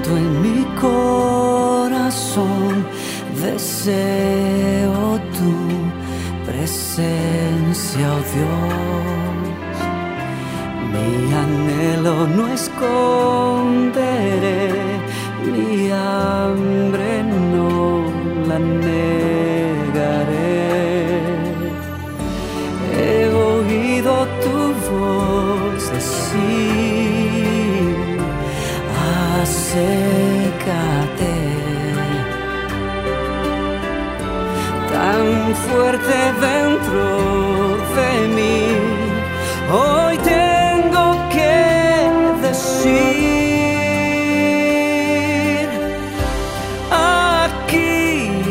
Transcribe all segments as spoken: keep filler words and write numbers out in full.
Siento en mi corazón, deseo tu presencia, oh Dios. Mi anhelo no esconderé, mi hambre no la negaré. He oído tu voz decir: acércate. Tan fuerte dentro de mí, hoy tengo que decir: aquí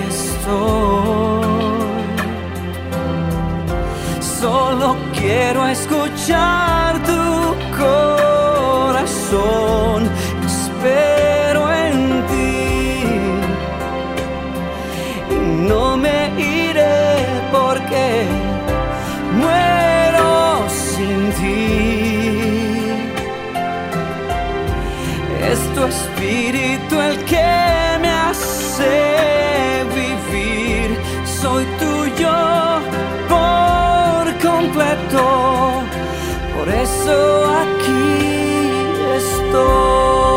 estoy. Solo quiero escuchar tu corazón, espero en ti y no me iré porque muero sin ti. Es tu espíritu el que me hace vivir, soy tuyo por completo, por eso aquí estoy.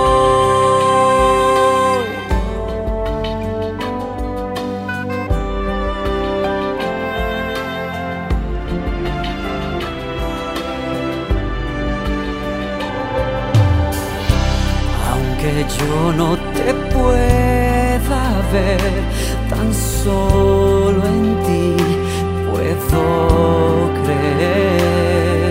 Aunque yo no te pueda ver, tan solo en ti puedo creer.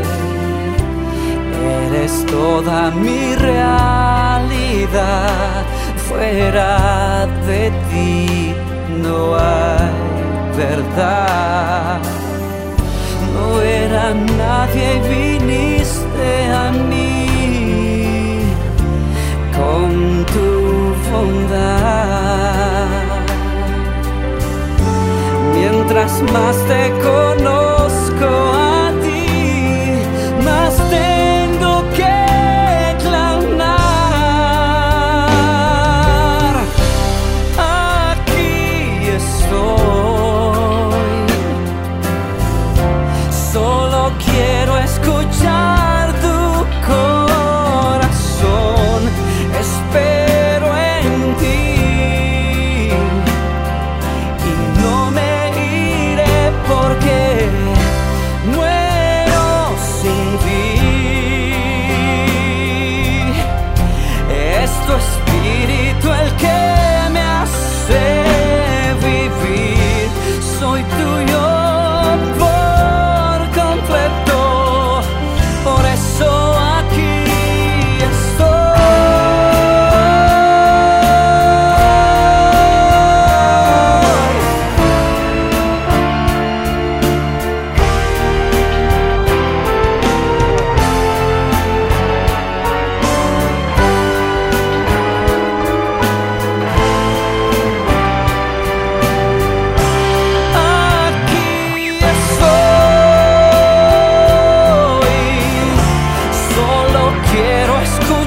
Eres toda mi realidad, fuera de ti no hay verdad. No era nadie y viniste a mí con tu bondad. Mientras más te conozco a ti, más tengo que clamar. Aquí estoy. Solo quiero escuchar tu corazón, espero en ti y no me iré porque muero sin ti. Es tu espíritu el que me hace vivir, soy tuyo por completo, por eso aquí quiero escuchar